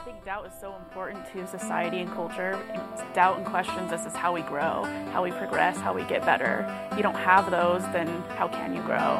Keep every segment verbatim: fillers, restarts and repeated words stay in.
think doubt is so important to society and culture. Doubt and questions, this is how we grow, how we progress, how we get better. If you don't have those, then how can you grow?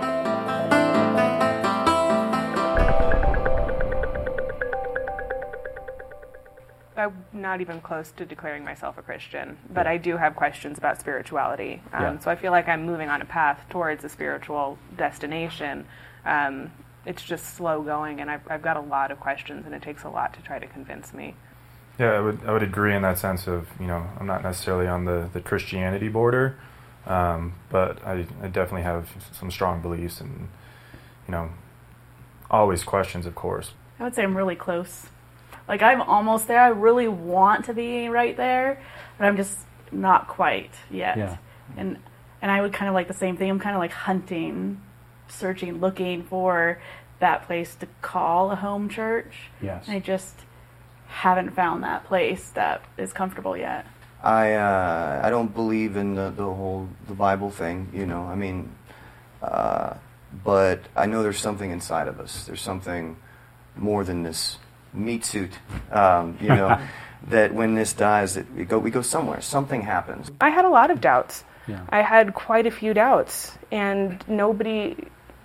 I'm not even close to declaring myself a Christian, but I do have questions about spirituality. Um, yeah. So I feel like I'm moving on a path towards a spiritual destination. Um, it's just slow going, and I've, I've got a lot of questions, and it takes a lot to try to convince me. Yeah, I would I would agree in that sense of, you know, I'm not necessarily on the, the Christianity border, um, but I, I definitely have some strong beliefs and, you know, always questions, of course. I would say I'm really close. Like, I'm almost there. I really want to be right there, but I'm just not quite yet. Yeah. And and I would kind of like the same thing. I'm kind of like hunting, searching, looking for that place to call a home church. Yes. And I just haven't found that place that is comfortable yet. I uh, I don't believe in the, the whole the Bible thing, you know. I mean, uh, but I know there's something inside of us. There's something more than this meat suit, um, you know, that when this dies, that we go we go somewhere. Something happens. I had a lot of doubts. Yeah. I had quite a few doubts, and nobody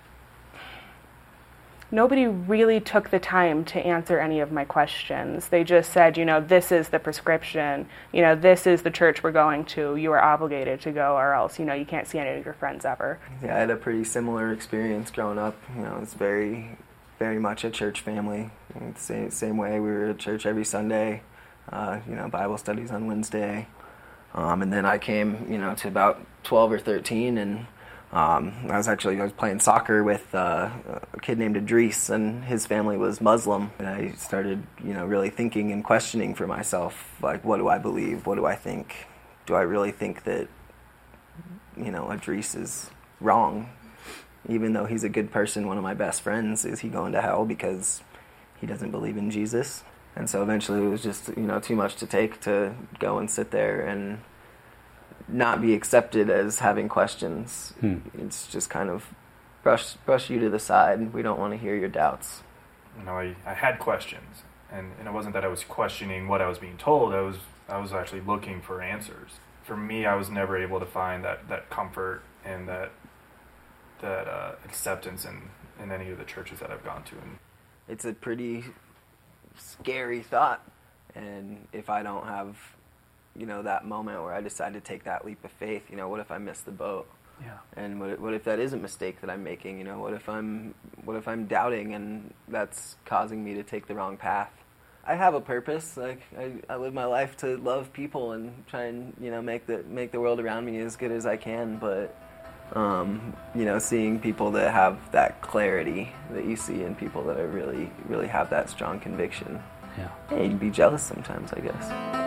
nobody really took the time to answer any of my questions. They just said, you know, this is the prescription. You know, this is the church we're going to. You are obligated to go, or else, you know, you can't see any of your friends ever. Yeah, I had a pretty similar experience growing up. You know, it's very very much a church family. Same, same way, we were at church every Sunday, uh, you know, Bible studies on Wednesday. Um, and then I came, you know, to about twelve or thirteen, and um, I was actually, I was playing soccer with uh, a kid named Idris, and his family was Muslim. And I started, you know, really thinking and questioning for myself, like, what do I believe? What do I think? Do I really think that, you know, Idris is wrong? Even though he's a good person, one of my best friends, is he going to hell because he doesn't believe in Jesus? And so eventually it was just, you know, too much to take to go and sit there and not be accepted as having questions. Hmm. It's just kind of brush brush you to the side. We don't want to hear your doubts. You know, I, I had questions, and, and it wasn't that I was questioning what I was being told. I was I was actually looking for answers. For me, I was never able to find that, that comfort and that that uh, acceptance in, in any of the churches that I've gone to. And it's a pretty scary thought, and if I don't have, you know, that moment where I decide to take that leap of faith, you know, what if I miss the boat? Yeah. And what what if that is a mistake that I'm making? You know, what if I'm what if I'm doubting and that's causing me to take the wrong path? I have a purpose. Like I, I live my life to love people and try and, you know, make the make the world around me as good as I can, but Um, you know, seeing people that have that clarity that you see in people that are really, really have that strong conviction. Yeah. Yeah, you'd be jealous sometimes, I guess.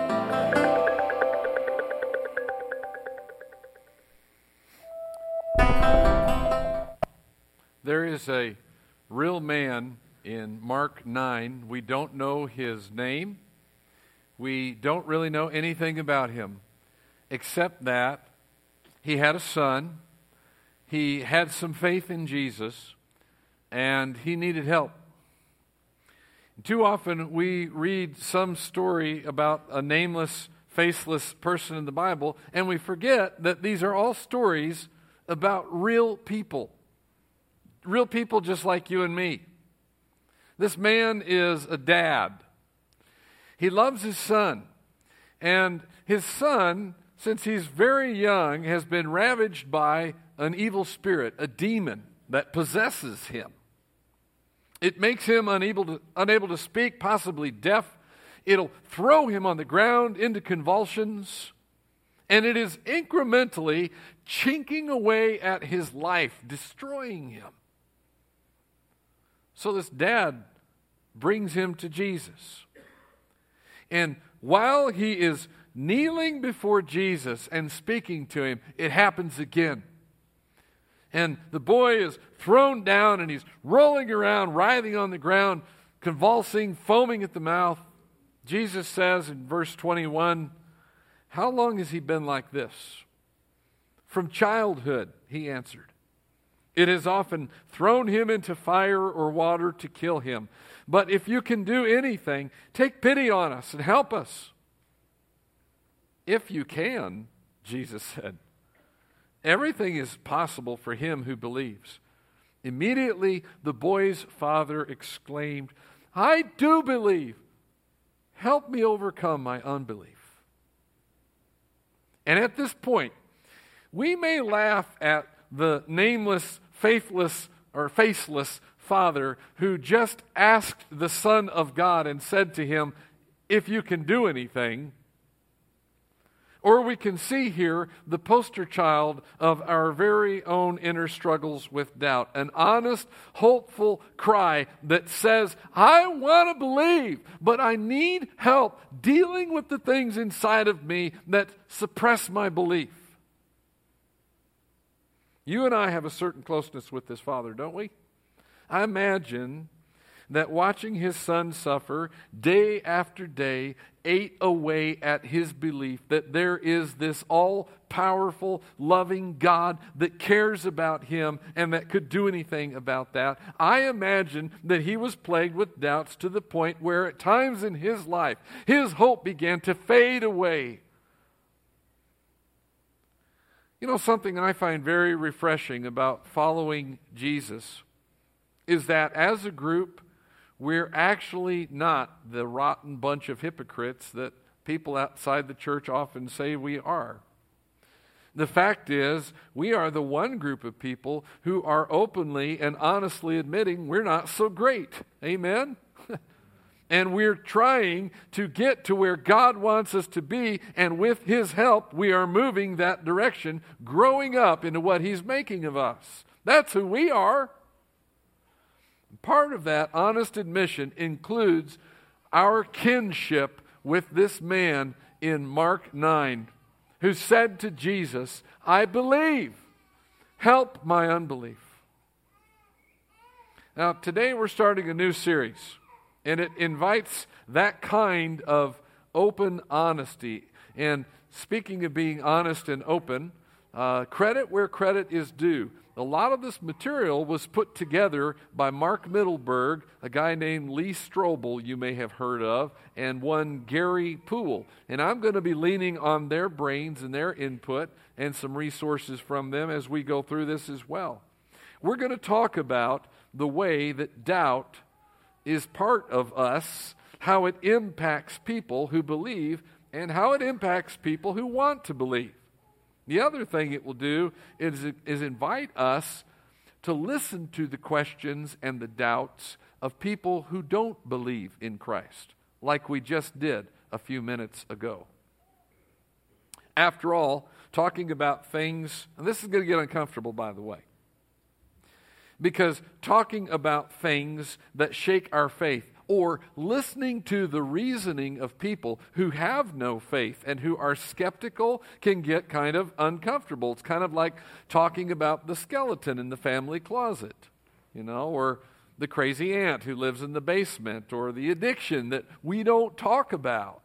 There is a real man in Mark nine. We don't know his name. We don't really know anything about him, except that he had a son. He had some faith in Jesus, and he needed help. Too often we read some story about a nameless, faceless person in the Bible, and we forget that these are all stories about real people. Real people just like you and me. This man is a dad. He loves his son, and his son, since he's very young, has been ravaged by an evil spirit, a demon that possesses him. It makes him unable to, unable to speak, possibly deaf. It'll throw him on the ground into convulsions, and it is incrementally chinking away at his life, destroying him. So this dad brings him to Jesus. And while he is kneeling before Jesus and speaking to him, it happens again. And the boy is thrown down and he's rolling around, writhing on the ground, convulsing, foaming at the mouth. Jesus says in verse twenty-one, "How long has he been like this?" "From childhood," he answered. "It has often thrown him into fire or water to kill him. But if you can do anything, take pity on us and help us. If you can, Jesus said. Everything is possible for him who believes. Immediately, the boy's father exclaimed, I do believe. Help me overcome my unbelief. And at this point, we may laugh at the nameless, faithless, or faceless father who just asked the Son of God and said to him, if you can do anything. Or we can see here the poster child of our very own inner struggles with doubt. An honest, hopeful cry that says, I want to believe, but I need help dealing with the things inside of me that suppress my belief. You and I have a certain closeness with this father, don't we? I imagine that watching his son suffer day after day ate away at his belief that there is this all-powerful, loving God that cares about him and that could do anything about that. I imagine that he was plagued with doubts to the point where at times in his life, his hope began to fade away. You know, something I find very refreshing about following Jesus is that as a group, we're actually not the rotten bunch of hypocrites that people outside the church often say we are. The fact is, we are the one group of people who are openly and honestly admitting we're not so great. Amen? And we're trying to get to where God wants us to be, and with His help, we are moving that direction, growing up into what He's making of us. That's who we are. Part of that honest admission includes our kinship with this man in Mark nine, who said to Jesus, I believe, help my unbelief. Now, today we're starting a new series, and it invites that kind of open honesty. And speaking of being honest and open, uh, credit where credit is due. A lot of this material was put together by Mark Mittelberg, a guy named Lee Strobel you may have heard of, and one Gary Poole. And I'm going to be leaning on their brains and their input and some resources from them as we go through this as well. We're going to talk about the way that doubt is part of us, how it impacts people who believe, and how it impacts people who want to believe. The other thing it will do is, is invite us to listen to the questions and the doubts of people who don't believe in Christ, like we just did a few minutes ago. After all, talking about things, and this is going to get uncomfortable, by the way, because talking about things that shake our faith, or listening to the reasoning of people who have no faith and who are skeptical can get kind of uncomfortable. It's kind of like talking about the skeleton in the family closet, you know, or the crazy aunt who lives in the basement, or the addiction that we don't talk about.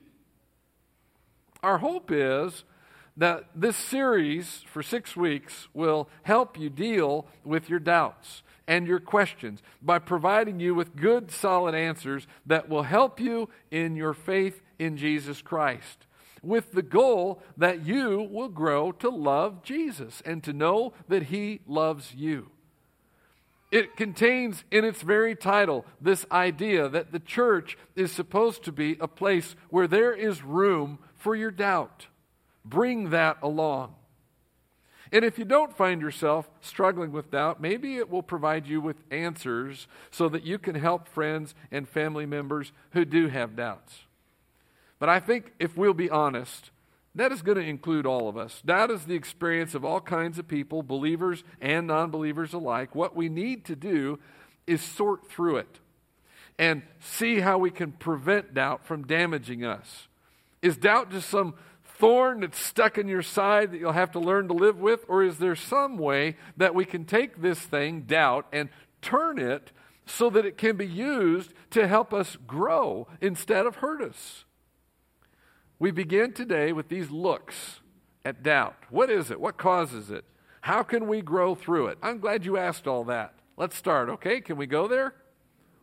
Our hope is that this series for six weeks will help you deal with your doubts and your questions by providing you with good, solid answers that will help you in your faith in Jesus Christ, with the goal that you will grow to love Jesus and to know that He loves you. It contains in its very title this idea that the church is supposed to be a place where there is room for your doubt. Bring that along. And if you don't find yourself struggling with doubt, maybe it will provide you with answers so that you can help friends and family members who do have doubts. But I think if we'll be honest, that is going to include all of us. Doubt is the experience of all kinds of people, believers and non-believers alike. What we need to do is sort through it and see how we can prevent doubt from damaging us. Is doubt just some thorn that's stuck in your side that you'll have to learn to live with? Or is there some way that we can take this thing, doubt, and turn it so that it can be used to help us grow instead of hurt us? We begin today with these looks at doubt. What is it? What causes it? How can we grow through it? I'm glad you asked all that. Let's start, okay? Can we go there?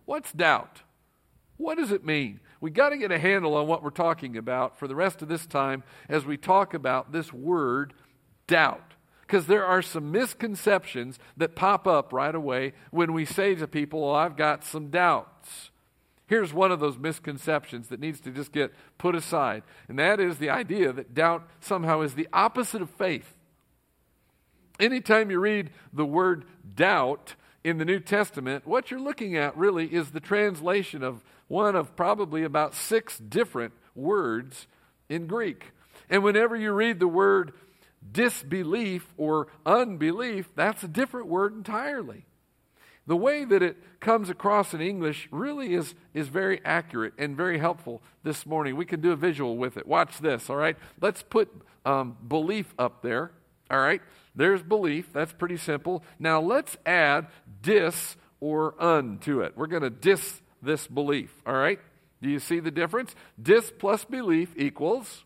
What's doubt? What does it mean? We got to get a handle on what we're talking about for the rest of this time as we talk about this word doubt. Because there are some misconceptions that pop up right away when we say to people, well, I've got some doubts. Here's one of those misconceptions that needs to just get put aside, and that is the idea that doubt somehow is the opposite of faith. Anytime you read the word doubt in the New Testament, what you're looking at really is the translation of one of probably about six different words in Greek. And whenever you read the word disbelief or unbelief, that's a different word entirely. The way that it comes across in English really is, is very accurate and very helpful this morning. We can do a visual with it. Watch this, all right? Let's put um, belief up there, all right? There's belief. That's pretty simple. Now let's add dis or un to it. We're going to dis this belief, all right? Do you see the difference? Dis plus belief equals,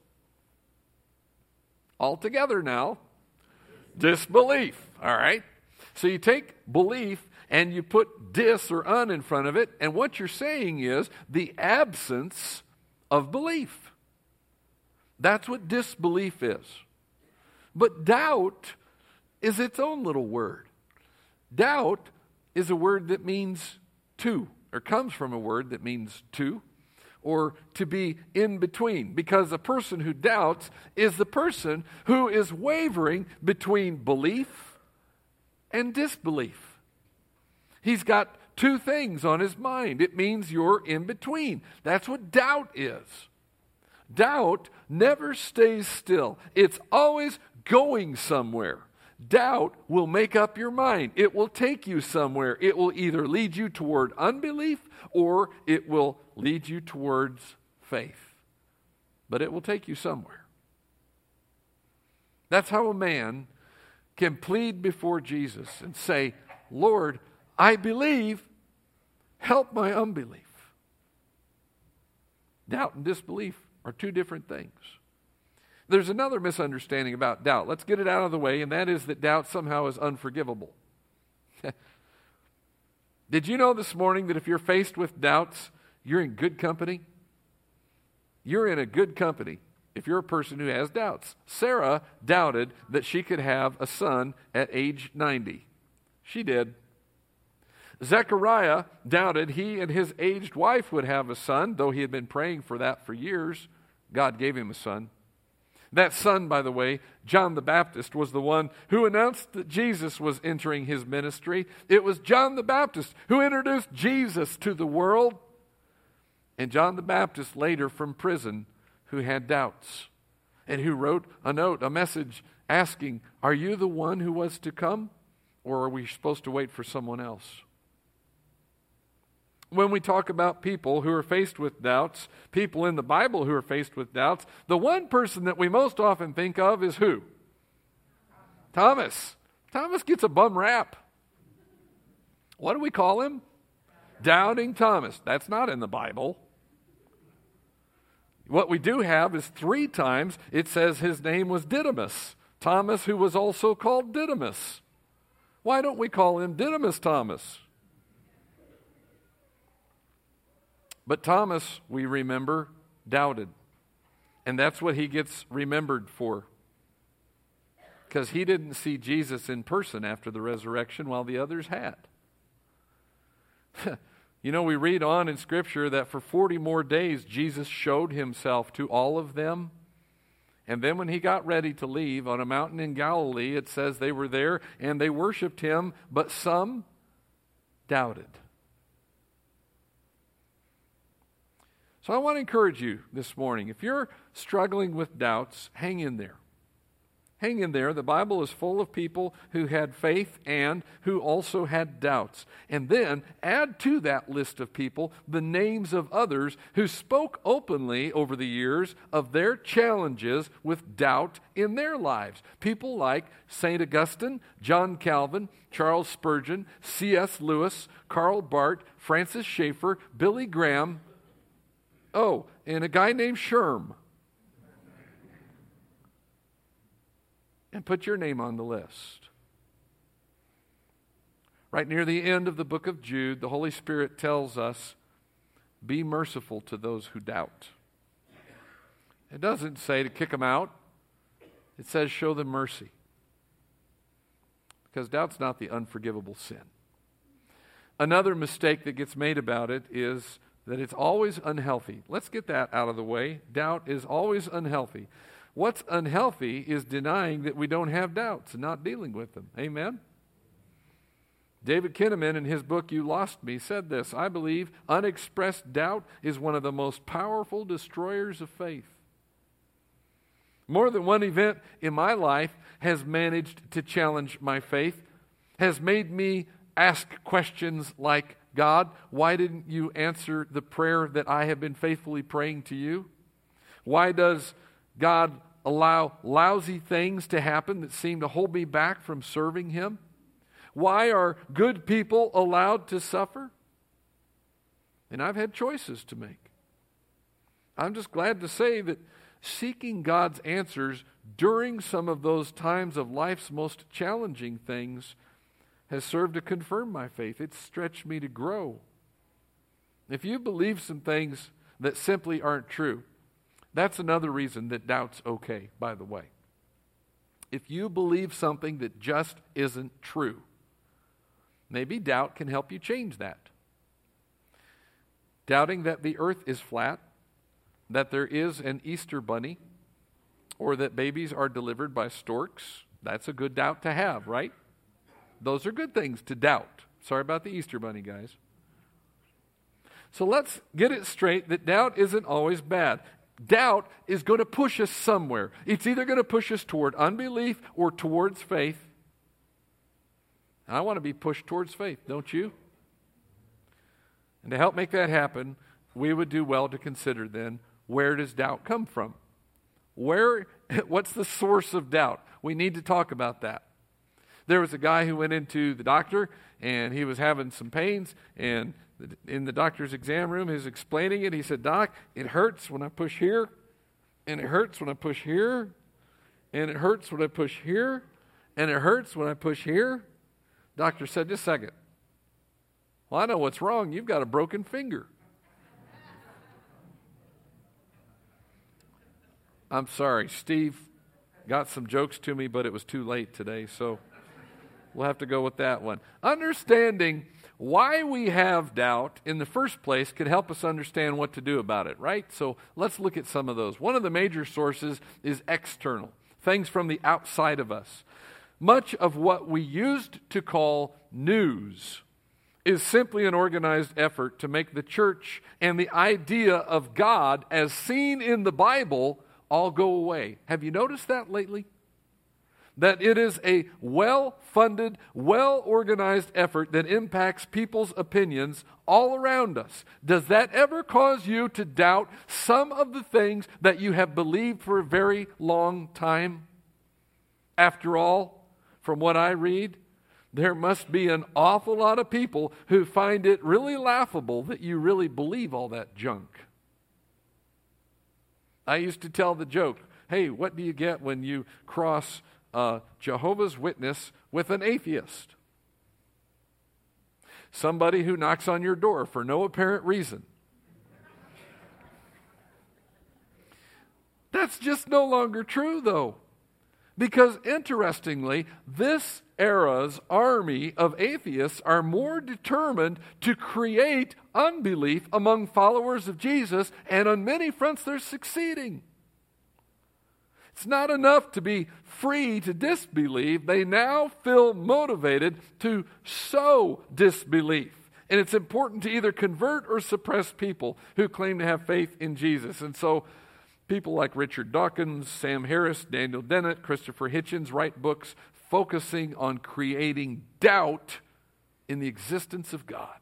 all together now, disbelief, all right? So you take belief and you put dis or un in front of it, and what you're saying is the absence of belief. That's what disbelief is. But doubt is its own little word. Doubt is a word that means two, or comes from a word that means two, or to be in between, because a person who doubts is the person who is wavering between belief and disbelief. He's got two things on his mind. It means you're in between. That's what doubt is. Doubt never stays still. It's always going somewhere. Doubt will make up your mind. It will take you somewhere. It will either lead you toward unbelief or it will lead you towards faith. But it will take you somewhere. That's how a man can plead before Jesus and say, Lord, I believe, help my unbelief. Doubt and disbelief are two different things. There's another misunderstanding about doubt. Let's get it out of the way, and that is that doubt somehow is unforgivable. Did you know this morning that if you're faced with doubts, you're in good company? You're in a good company if you're a person who has doubts. Sarah doubted that she could have a son at age ninety. She did. Zechariah doubted he and his aged wife would have a son, though he had been praying for that for years. God gave him a son. That son, by the way, John the Baptist, was the one who announced that Jesus was entering his ministry. It was John the Baptist who introduced Jesus to the world. And John the Baptist later from prison who had doubts and who wrote a note, a message asking, are you the one who was to come, or are we supposed to wait for someone else? When we talk about people who are faced with doubts, people in the Bible who are faced with doubts, the one person that we most often think of is who? Thomas. Thomas gets a bum rap. What do we call him? Doubting Thomas. That's not in the Bible. What we do have is three times it says his name was Didymus. Thomas, who was also called Didymus. Why don't we call him Didymus Thomas? But Thomas, we remember, doubted. And that's what he gets remembered for. Because he didn't see Jesus in person after the resurrection while the others had. You know, we read on in Scripture that for forty more days Jesus showed himself to all of them. And then when he got ready to leave on a mountain in Galilee, it says they were there and they worshiped him, but some doubted. So I want to encourage you this morning, if you're struggling with doubts, hang in there. Hang in there. The Bible is full of people who had faith and who also had doubts. And then add to that list of people the names of others who spoke openly over the years of their challenges with doubt in their lives. People like Saint Augustine, John Calvin, Charles Spurgeon, C S Lewis, Karl Barth, Francis Schaeffer, Billy Graham. Oh, and a guy named Sherm. And put your name on the list. Right near the end of the book of Jude, the Holy Spirit tells us, be merciful to those who doubt. It doesn't say to kick them out. It says show them mercy. Because doubt's not the unforgivable sin. Another mistake that gets made about it is that it's always unhealthy. Let's get that out of the way. Doubt is always unhealthy. What's unhealthy is denying that we don't have doubts and not dealing with them. Amen? David Kinnaman, in his book, You Lost Me, said this, I believe unexpressed doubt is one of the most powerful destroyers of faith. More than one event in my life has managed to challenge my faith, has made me ask questions like, God, why didn't you answer the prayer that I have been faithfully praying to you? Why does God allow lousy things to happen that seem to hold me back from serving Him? Why are good people allowed to suffer? And I've had choices to make. I'm just glad to say that seeking God's answers during some of those times of life's most challenging things has served to confirm my faith. It's stretched me to grow. If you believe some things that simply aren't true, that's another reason that doubt's okay, by the way. If you believe something that just isn't true, maybe doubt can help you change that. Doubting that the earth is flat, that there is an Easter bunny, or that babies are delivered by storks, that's a good doubt to have, right? Those are good things to doubt. Sorry about the Easter bunny, guys. So let's get it straight that doubt isn't always bad. Doubt is going to push us somewhere. It's either going to push us toward unbelief or towards faith. I want to be pushed towards faith, don't you? And to help make that happen, we would do well to consider then, where does doubt come from? Where, what's the source of doubt? We need to talk about that. There was a guy who went into the doctor, and he was having some pains, and in the doctor's exam room, he was explaining it. He said, Doc, it hurts when I push here, and it hurts when I push here, and it hurts when I push here, and it hurts when I push here. Doctor said, just a second. Well, I know what's wrong. You've got a broken finger. I'm sorry. Steve got some jokes to me, but it was too late today, so we'll have to go with that one. Understanding why we have doubt in the first place could help us understand what to do about it, right? So let's look at some of those. One of the major sources is external, things from the outside of us. Much of what we used to call news is simply an organized effort to make the church and the idea of God as seen in the Bible all go away. Have you noticed that lately? That it is a well-funded, well-organized effort that impacts people's opinions all around us. Does that ever cause you to doubt some of the things that you have believed for a very long time? After all, from what I read, there must be an awful lot of people who find it really laughable that you really believe all that junk. I used to tell the joke, hey, what do you get when you cross a Jehovah's Witness with an atheist? Somebody who knocks on your door for no apparent reason. That's just no longer true, though. Because interestingly, this era's army of atheists are more determined to create unbelief among followers of Jesus, and on many fronts they're succeeding. It's not enough to be free to disbelieve. They now feel motivated to sow disbelief. And it's important to either convert or suppress people who claim to have faith in Jesus. And so people like Richard Dawkins, Sam Harris, Daniel Dennett, Christopher Hitchens write books focusing on creating doubt in the existence of God.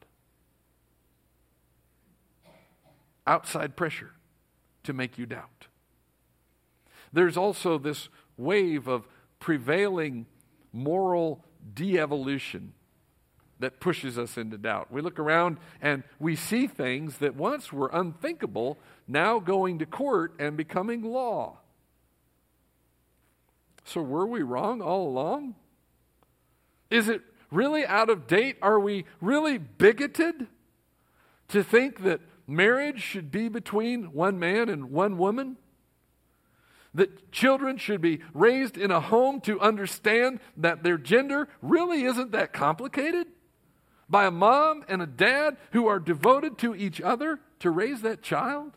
Outside pressure to make you doubt. There's also this wave of prevailing moral de-evolution that pushes us into doubt. We look around and we see things that once were unthinkable, now going to court and becoming law. So were we wrong all along? Is it really out of date? Are we really bigoted to think that marriage should be between one man and one woman? That children should be raised in a home to understand that their gender really isn't that complicated? By a mom and a dad who are devoted to each other to raise that child?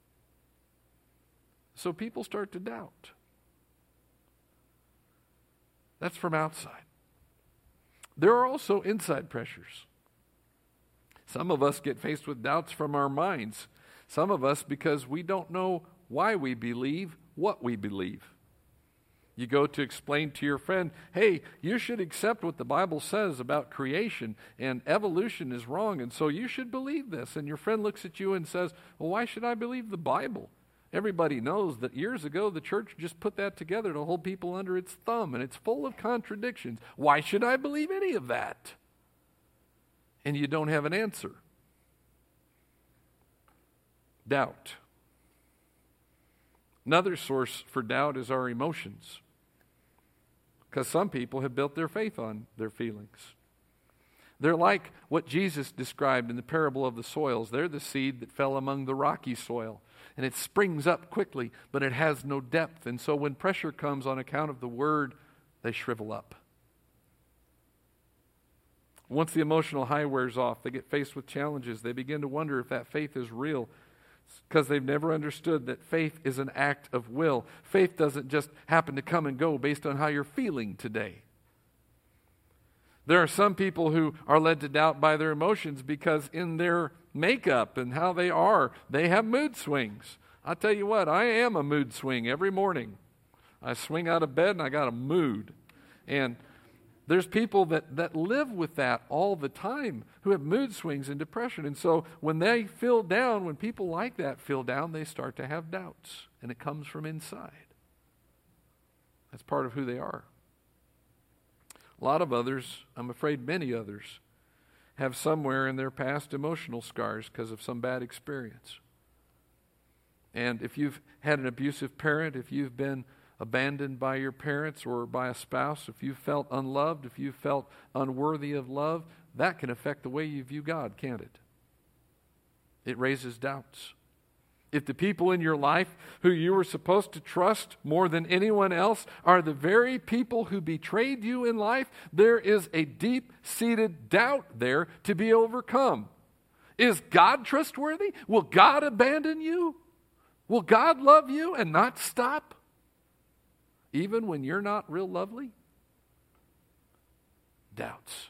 So people start to doubt. That's from outside. There are also inside pressures. Some of us get faced with doubts from our minds. Some of us because we don't know why we believe what we believe. You go to explain to your friend, hey, you should accept what the Bible says about creation, and evolution is wrong, and so you should believe this. And your friend looks at you and says, well, why should I believe the Bible? Everybody knows that years ago the church just put that together to hold people under its thumb, and it's full of contradictions. Why should I believe any of that? And you don't have an answer. Doubt. Another source for doubt is our emotions, because some people have built their faith on their feelings. They're like what Jesus described in the parable of the soils. They're the seed that fell among the rocky soil, and it springs up quickly, but it has no depth. And so when pressure comes on account of the word, they shrivel up. Once the emotional high wears off, they get faced with challenges. They begin to wonder if that faith is real, because they've never understood that faith is an act of will. Faith doesn't just happen to come and go based on how you're feeling today. There are some people who are led to doubt by their emotions because in their makeup and how they are, they have mood swings. I'll tell you what, I am a mood swing every morning. I swing out of bed and I got a mood. And there's people that, that live with that all the time who have mood swings and depression. And so when they feel down, when people like that feel down, they start to have doubts. And it comes from inside. That's part of who they are. A lot of others, I'm afraid many others, have somewhere in their past emotional scars because of some bad experience. And if you've had an abusive parent, if you've been abandoned by your parents or by a spouse, if you felt unloved, if you felt unworthy of love, that can affect the way you view God, can't it? It raises doubts. If the people in your life who you were supposed to trust more than anyone else are the very people who betrayed you in life, there is a deep-seated doubt there to be overcome. Is God trustworthy? Will God abandon you? Will God love you and not stop? Even when you're not real lovely? Doubts.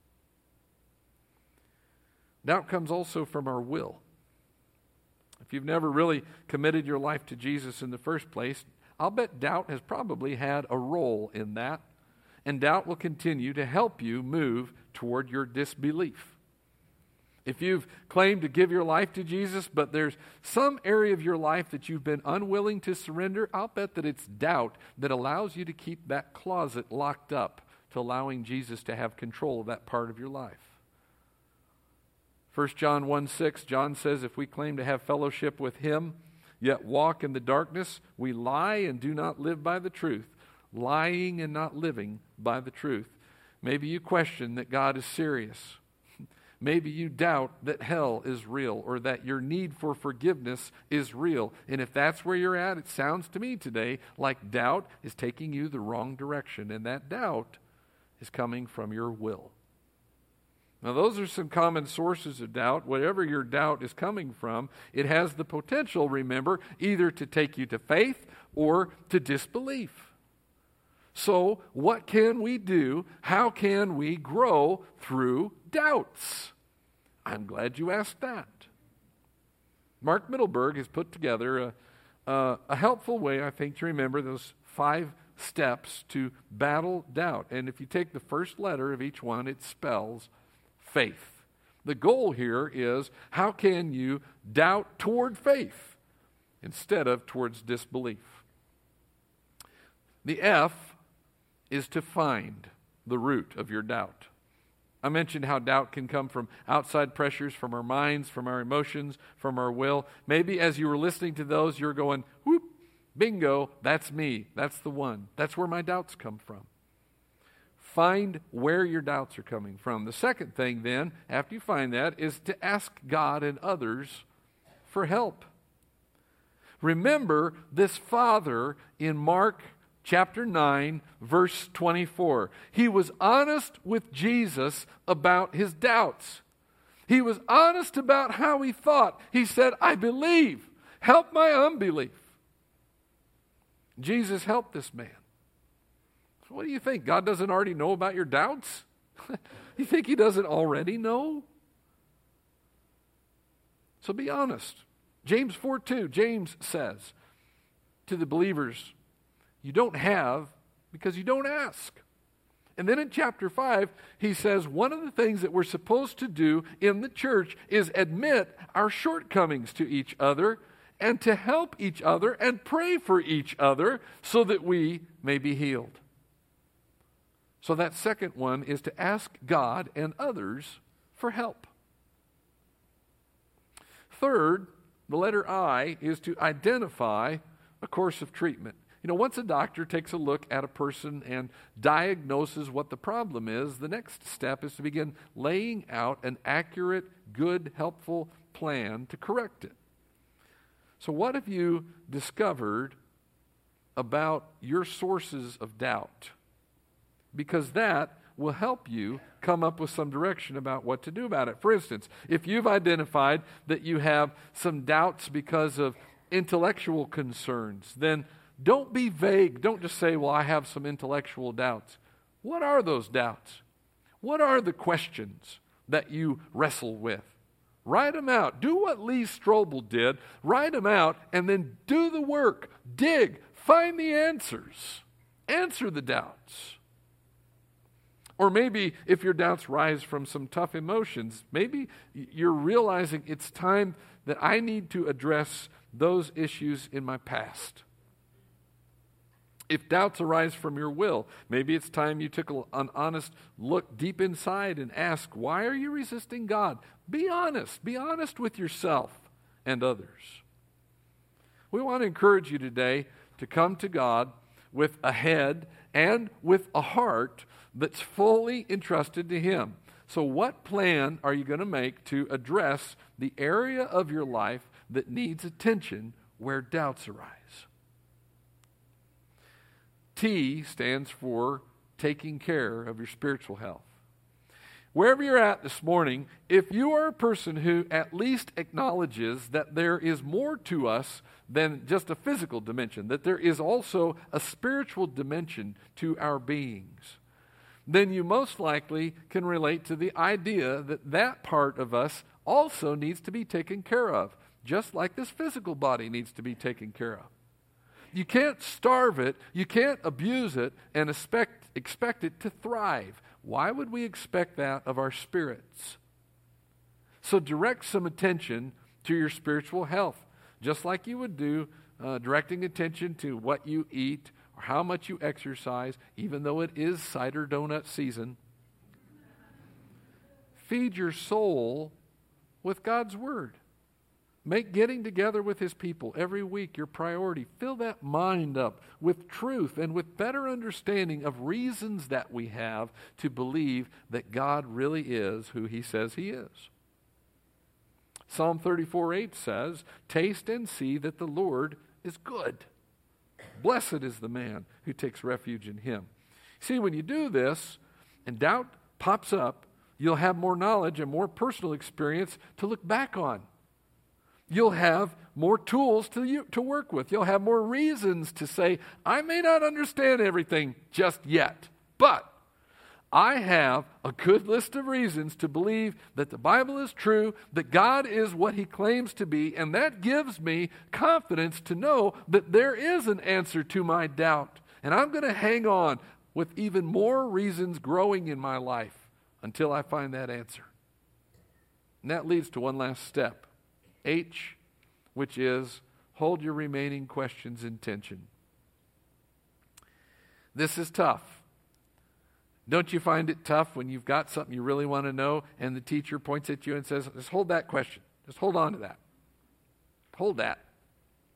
Doubt comes also from our will. If you've never really committed your life to Jesus in the first place, I'll bet doubt has probably had a role in that. And doubt will continue to help you move toward your disbelief. If you've claimed to give your life to Jesus, but there's some area of your life that you've been unwilling to surrender, I'll bet that it's doubt that allows you to keep that closet locked up to allowing Jesus to have control of that part of your life. First John one six, John says, if we claim to have fellowship with Him, yet walk in the darkness, we lie and do not live by the truth. Lying and not living by the truth. Maybe you question that God is serious. Maybe you doubt that hell is real or that your need for forgiveness is real. And if that's where you're at, it sounds to me today like doubt is taking you the wrong direction. And that doubt is coming from your will. Now, those are some common sources of doubt. Whatever your doubt is coming from, it has the potential, remember, either to take you to faith or to disbelief. So, what can we do? How can we grow through doubts? I'm glad you asked that. Mark Mittelberg has put together a, a, a helpful way, I think, to remember those five steps to battle doubt. And if you take the first letter of each one, it spells faith. The goal here is, how can you doubt toward faith instead of towards disbelief? The F is to find the root of your doubt. I mentioned how doubt can come from outside pressures, from our minds, from our emotions, from our will. Maybe as you were listening to those, you're going, whoop, bingo, that's me. That's the one. That's where my doubts come from. find where your doubts are coming from. The second thing then, after you find that, is to ask God and others for help. Remember this father in Mark chapter nine, verse twenty-four. He was honest with Jesus about his doubts. He was honest about how he thought. He said, I believe. Help my unbelief. Jesus helped this man. So what do you think? God doesn't already know about your doubts? You think he doesn't already know? So be honest. James four two, James says to the believers, you don't have because you don't ask. And then in chapter five, he says one of the things that we're supposed to do in the church is admit our shortcomings to each other and to help each other and pray for each other so that we may be healed. So that second one is to ask God and others for help. Third, the letter I is to identify a course of treatment. You know, once a doctor takes a look at a person and diagnoses what the problem is, the next step is to begin laying out an accurate, good, helpful plan to correct it. So what have you discovered about your sources of doubt? Because that will help you come up with some direction about what to do about it. For instance, if you've identified that you have some doubts because of intellectual concerns, then don't be vague. Don't just say, well, I have some intellectual doubts. What are those doubts? What are the questions that you wrestle with? Write them out. Do what Lee Strobel did. Write them out and then do the work. Dig. Find the answers. Answer the doubts. Or maybe if your doubts rise from some tough emotions, maybe you're realizing it's time that I need to address those issues in my past. If doubts arise from your will, maybe it's time you took an honest look deep inside and ask, why are you resisting God? Be honest. Be honest with yourself and others. We want to encourage you today to come to God with a head and with a heart that's fully entrusted to Him. So what plan are you going to make to address the area of your life that needs attention where doubts arise? T stands for taking care of your spiritual health. Wherever you're at this morning, if you are a person who at least acknowledges that there is more to us than just a physical dimension, that there is also a spiritual dimension to our beings, then you most likely can relate to the idea that that part of us also needs to be taken care of, just like this physical body needs to be taken care of. You can't starve it, you can't abuse it, and expect, expect it to thrive. Why would we expect that of our spirits? So direct some attention to your spiritual health, just like you would do uh, directing attention to what you eat or how much you exercise, even though it is cider donut season. Feed your soul with God's Word. Make getting together with His people every week your priority. Fill that mind up with truth and with better understanding of reasons that we have to believe that God really is who He says He is. Psalm thirty-four eight says, taste and see that the Lord is good. Blessed is the man who takes refuge in Him. See, when you do this and doubt pops up, you'll have more knowledge and more personal experience to look back on. You'll have more tools to, you, to work with. You'll have more reasons to say, I may not understand everything just yet, but I have a good list of reasons to believe that the Bible is true, that God is what He claims to be, and that gives me confidence to know that there is an answer to my doubt. And I'm going to hang on with even more reasons growing in my life until I find that answer. And that leads to one last step. H, which is hold your remaining questions in tension. This is tough. Don't you find it tough when you've got something you really want to know and the teacher points at you and says, just hold that question. Just hold on to that. Hold that.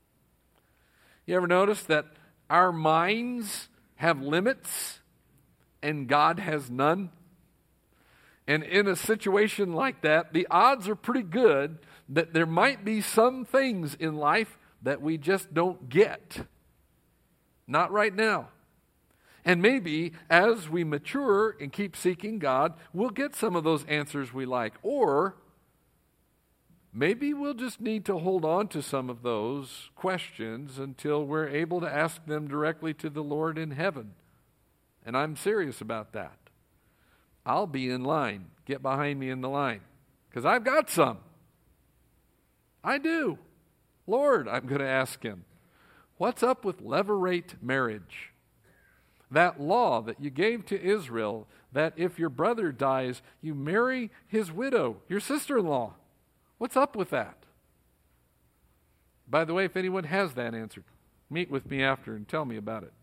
You ever notice that our minds have limits and God has none? And in a situation like that, the odds are pretty good that there might be some things in life that we just don't get. Not right now. And maybe as we mature and keep seeking God, we'll get some of those answers we like. Or maybe we'll just need to hold on to some of those questions until we're able to ask them directly to the Lord in heaven. And I'm serious about that. I'll be in line. Get behind me in the line. Because I've got some. I do. Lord, I'm going to ask him, what's up with levirate marriage? That law that you gave to Israel, that if your brother dies, you marry his widow, your sister-in-law. What's up with that? By the way, if anyone has that answer, meet with me after and tell me about it.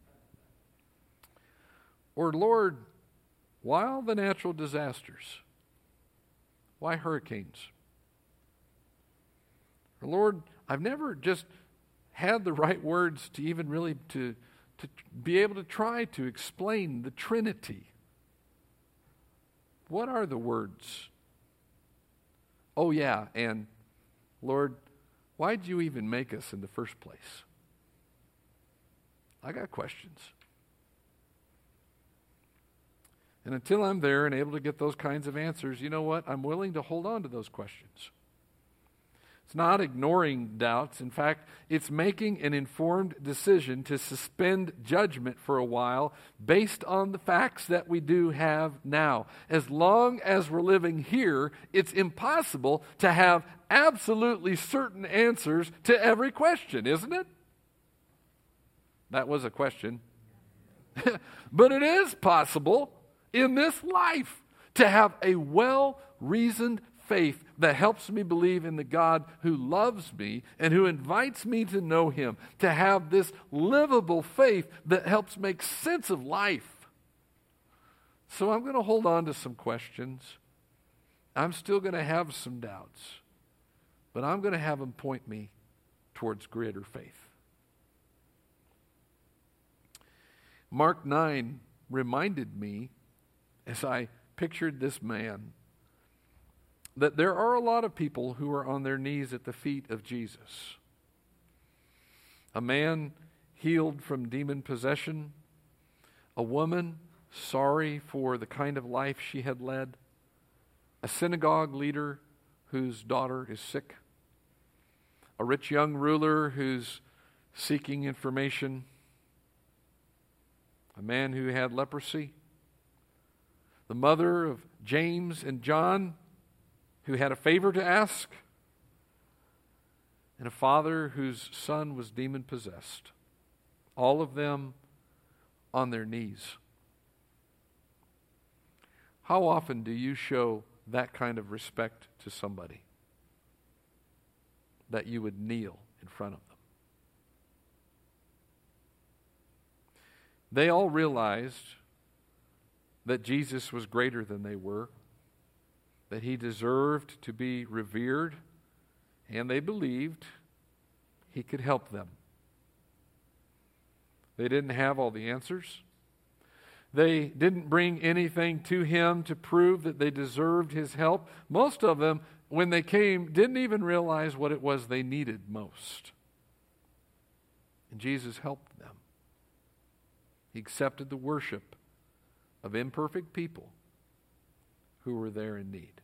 Or, Lord, why all the natural disasters? Why hurricanes? Or, Lord, I've never just had the right words to even really to, to be able to try to explain the Trinity. What are the words? Oh yeah, and Lord, why'd you even make us in the first place? I got questions. And until I'm there and able to get those kinds of answers, you know what? I'm willing to hold on to those questions. It's not ignoring doubts. In fact, it's making an informed decision to suspend judgment for a while based on the facts that we do have now. As long as we're living here, it's impossible to have absolutely certain answers to every question, isn't it? That was a question. But it is possible in this life to have a well-reasoned faith that helps me believe in the God who loves me and who invites me to know him, to have this livable faith that helps make sense of life. So I'm going to hold on to some questions. I'm still going to have some doubts, but I'm going to have them point me towards greater faith. Mark nine reminded me, as I pictured this man, that there are a lot of people who are on their knees at the feet of Jesus. A man healed from demon possession, a woman sorry for the kind of life she had led, a synagogue leader whose daughter is sick, a rich young ruler who's seeking information, a man who had leprosy, the mother of James and John, who had a favor to ask, and a father whose son was demon-possessed. All of them on their knees. How often do you show that kind of respect to somebody? That you would kneel in front of them. They all realized that Jesus was greater than they were, that he deserved to be revered, and they believed he could help them. They didn't have all the answers. They didn't bring anything to him to prove that they deserved his help. Most of them, when they came, didn't even realize what it was they needed most. And Jesus helped them. He accepted the worship of imperfect people who were there in need.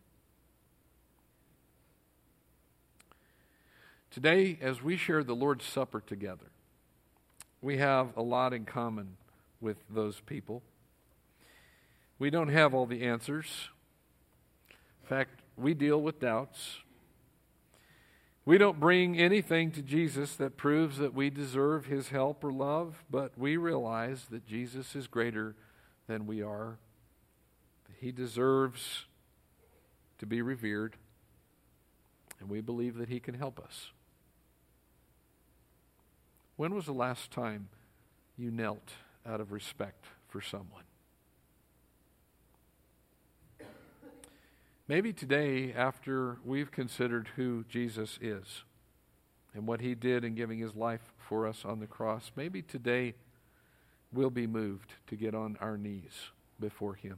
Today, as we share the Lord's Supper together, we have a lot in common with those people. We don't have all the answers. In fact, we deal with doubts. We don't bring anything to Jesus that proves that we deserve his help or love, but we realize that Jesus is greater than we are. He deserves to be revered, and we believe that he can help us. When was the last time you knelt out of respect for someone? Maybe today, after we've considered who Jesus is and what he did in giving his life for us on the cross, maybe today we'll be moved to get on our knees before Him.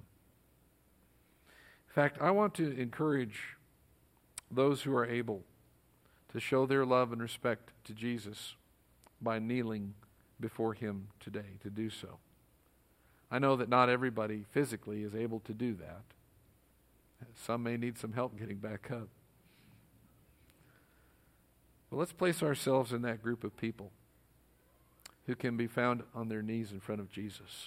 In fact, I want to encourage those who are able to show their love and respect to Jesus by kneeling before Him today, to do so. I know that not everybody physically is able to do that. Some may need some help getting back up. But let's place ourselves in that group of people who can be found on their knees in front of Jesus.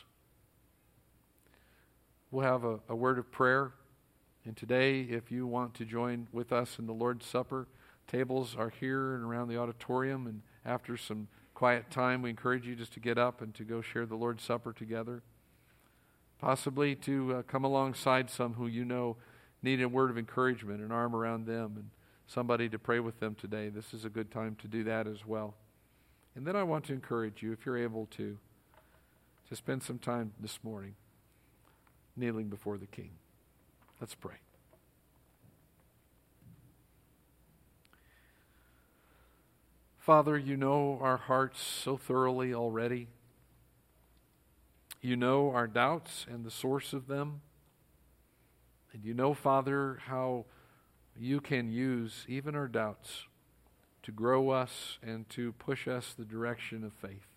We'll have a, a word of prayer. And today, if you want to join with us in the Lord's Supper, tables are here and around the auditorium. And after some quiet time, we encourage you just to get up and to go share the Lord's Supper together. Possibly to uh, come alongside some who you know need a word of encouragement, an arm around them, and somebody to pray with them today. This is a good time to do that as well. And then I want to encourage you, if you're able to, to spend some time this morning kneeling before the King. Let's pray. Father, you know our hearts so thoroughly already. You know our doubts and the source of them. And you know, Father, how you can use even our doubts to grow us and to push us the direction of faith.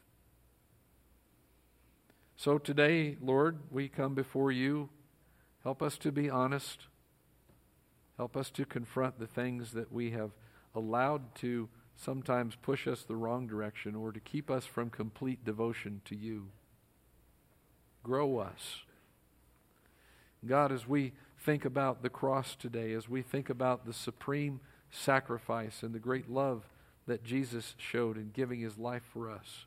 So today, Lord, we come before you. Help us to be honest. Help us to confront the things that we have allowed to sometimes push us the wrong direction or to keep us from complete devotion to you. Grow us. God, as we think about the cross today, as we think about the supreme sacrifice and the great love that Jesus showed in giving His life for us,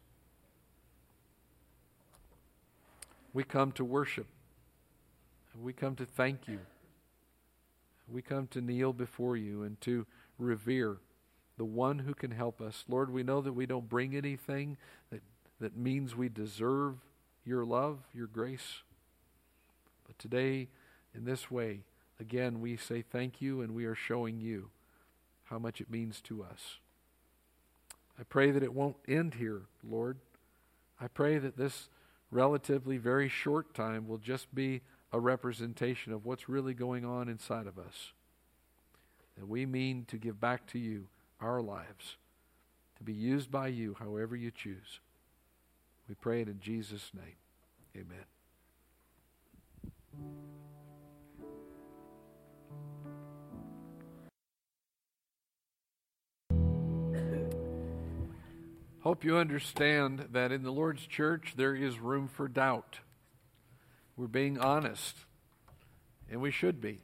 we come to worship. We come to thank you. We come to kneel before you and to revere the one who can help us. Lord, we know that we don't bring anything that, that means we deserve your love, your grace. But today, in this way, again, we say thank you, and we are showing you how much it means to us. I pray that it won't end here, Lord. I pray that this relatively very short time will just be a representation of what's really going on inside of us. That we mean to give back to you our lives, to be used by you however you choose. We pray it in Jesus' name. Amen. Hope you understand that in the Lord's church there is room for doubt. We're being honest, and we should be.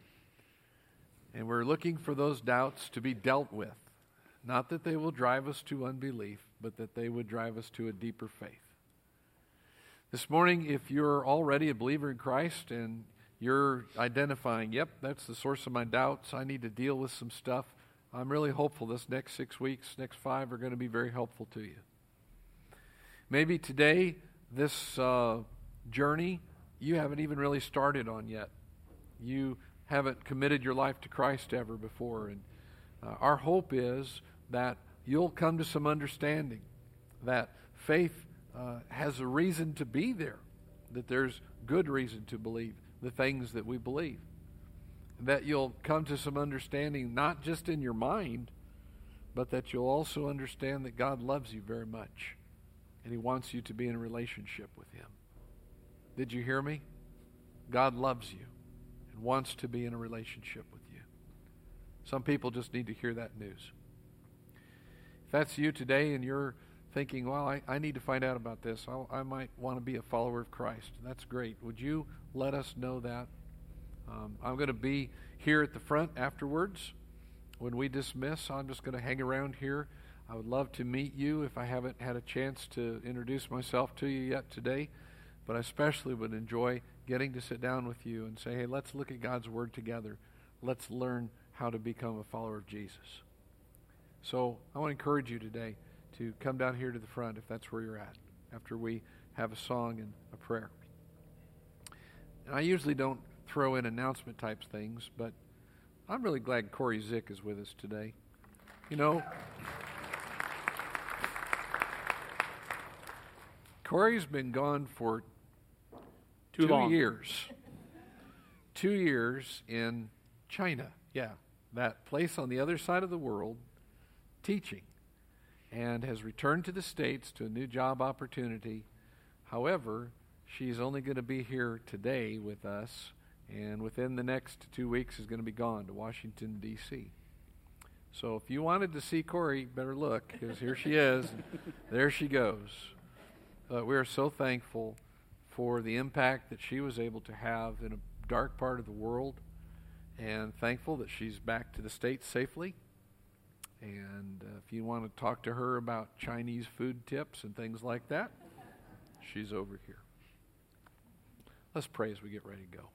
And we're looking for those doubts to be dealt with. Not that they will drive us to unbelief, but that they would drive us to a deeper faith. This morning, if you're already a believer in Christ and you're identifying, yep, that's the source of my doubts, I need to deal with some stuff, I'm really hopeful this next six weeks, next five are going to be very helpful to you. Maybe today, this uh, journey, you haven't even really started on yet. You haven't committed your life to Christ ever before. And uh, our hope is that you'll come to some understanding that faith uh, has a reason to be there, that there's good reason to believe the things that we believe. That you'll come to some understanding, not just in your mind, but that you'll also understand that God loves you very much. And He wants you to be in a relationship with Him. Did you hear me? God loves you and wants to be in a relationship with you. Some people just need to hear that news. If that's you today and you're thinking, well, I, I need to find out about this, I'll, I might want to be a follower of Christ. That's great. Would you let us know that? Um, I'm going to be here at the front afterwards. When we dismiss, I'm just going to hang around here. I would love to meet you if I haven't had a chance to introduce myself to you yet today. But I especially would enjoy getting to sit down with you and say, hey, let's look at God's Word together. Let's learn how to become a follower of Jesus. So I want to encourage you today to come down here to the front if that's where you're at, after we have a song and a prayer. And I usually don't throw in announcement types things, but I'm really glad Corey Zick is with us today. You know, Corey's been gone for Too two long. years. Two years in China. Yeah, that place on the other side of the world, teaching, and has returned to the States to a new job opportunity. However, she's only going to be here today with us, and within the next two weeks is going to be gone to Washington, D C So if you wanted to see Corey, better look, because here she is. There she goes. Uh, we are so thankful for the impact that she was able to have in a dark part of the world, and thankful that she's back to the States safely. And uh, if you want to talk to her about Chinese food tips and things like that, she's over here. Let's pray as we get ready to go.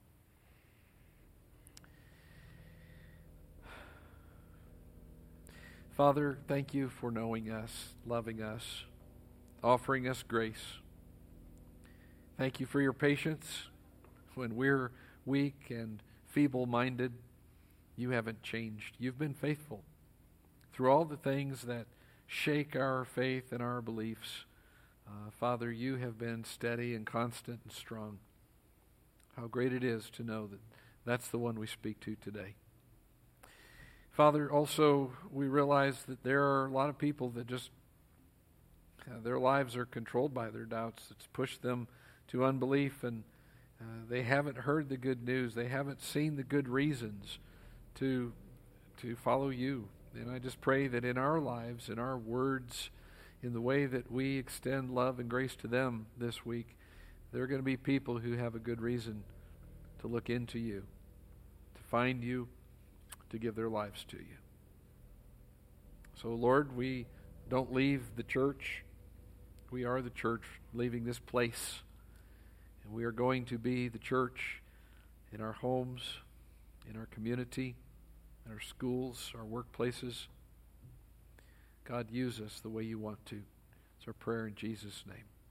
Father, thank you for knowing us, loving us, offering us grace. Thank you for your patience when we're weak and feeble-minded. You haven't changed. You've been faithful through all the things that shake our faith and our beliefs. Uh, Father, you have been steady and constant and strong. How great it is to know that that's the one we speak to today. Father, also we realize that there are a lot of people that just, uh, their lives are controlled by their doubts. It's pushed them to unbelief, and uh, they haven't heard the good news. They haven't seen the good reasons to to follow you. And I just pray that in our lives, in our words, in the way that we extend love and grace to them this week, there are going to be people who have a good reason to look into you, to find you, to give their lives to you. So, Lord, we don't leave the church. We are the church leaving this place. And we are going to be the church in our homes, in our community, in our schools, our workplaces. God, use us the way you want to. It's our prayer in Jesus' name.